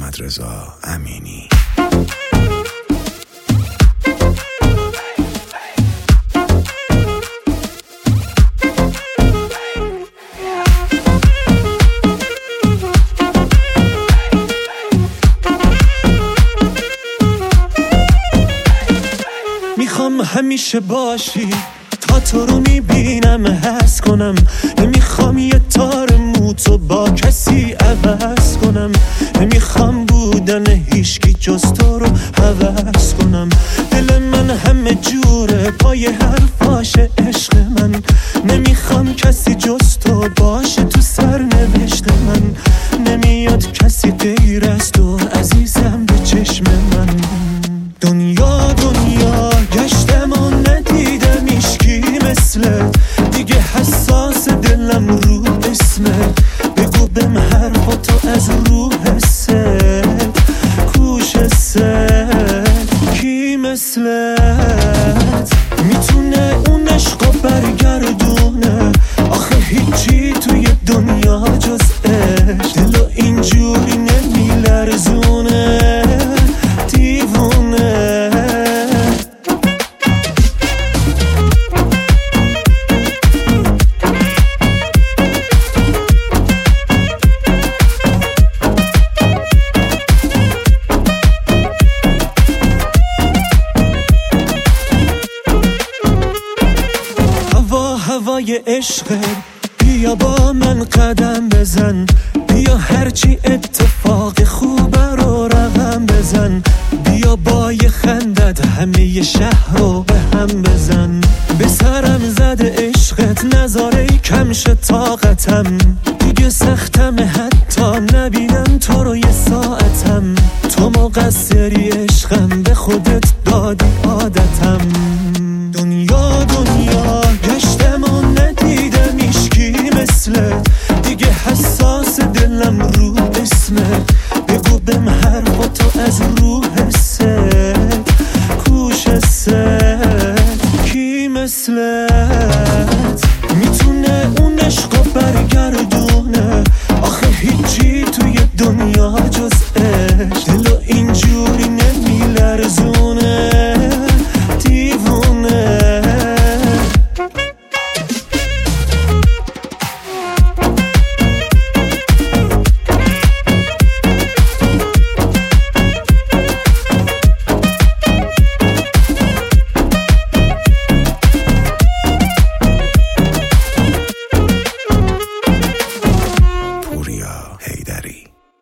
محمدرضا امینی. میخوام همیشه باشی تا تو رو میبینم حس کنم، نمیخوام یه تار موتو با کسی عوض کنم، نمیخوام بودن هیچکی جز تو رو هوس کنم. دل من همه جوره پای حرفاش عشق من، نمیخوام کسی جز تو باشه تو سرنوشت من، نمیاد کسی غیر از تو عزیزم به چشم من. دنیا گشتم و ندیدم ایشکی مثلت، دیگه حساس دلم رو اسمت، بگو بهم حرفاتو از رو حست، کوش حست کی مثلت میتونه اون عشقو برگردونه؟ آخه هیچی توی دنیا جز عشق دلو اینجوری نمیلرزونه، دیوونه. هوای عشق بیا با من قدم بزن، بیا هرچی اتفاق خوب رو رقم بزن، بیا با یه خندت همه شهر رو به هم بزن. به سرم زده عشقت نذاره کم شه طاقتم، دیگه سختم حتی نبینم تو رو یه ساعتم، تو مقصری عشقم به خودت دادی عادتم. دنیا گشتم و ندیدم ایشکی مثلت، دیگه حساس دلم رو اسمت، بگو بهم حرفاتو از رو حست، کوش حست کی مثلت میتونه اون عشقو برگردونه؟ آخه هیچی توی دنیا جز عشق